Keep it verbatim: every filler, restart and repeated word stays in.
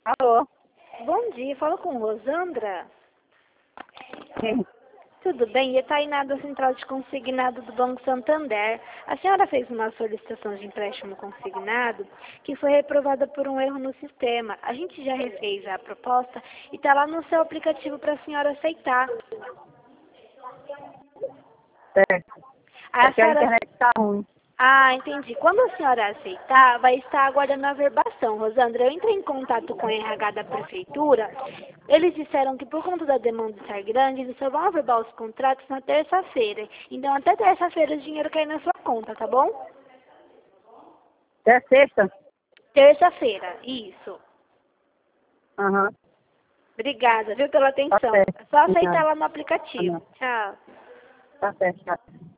Alô? Bom dia, falo com Rosandra. Sim. Tudo bem? É Tainá da Central de Consignado do Banco Santander. A senhora fez uma solicitação de empréstimo consignado que foi reprovada por um erro no sistema. A gente já refez a proposta e está lá no seu aplicativo para a senhora aceitar. Certo. A É que a senhora... internet está ruim. Ah, entendi. Quando a senhora aceitar, vai estar aguardando a averbação. Rosandra, eu entrei em contato com a R H da Prefeitura. Eles disseram que por conta da demanda estar grande, eles só vão averbar os contratos na terça-feira. Então, até terça-feira o dinheiro cai na sua conta, tá bom? É sexta? Terça-feira, isso. Aham. Obrigada, viu, pela Tá atenção. certo. É só aceitar Obrigada. lá no aplicativo. Tchau. Tá certo. Tá.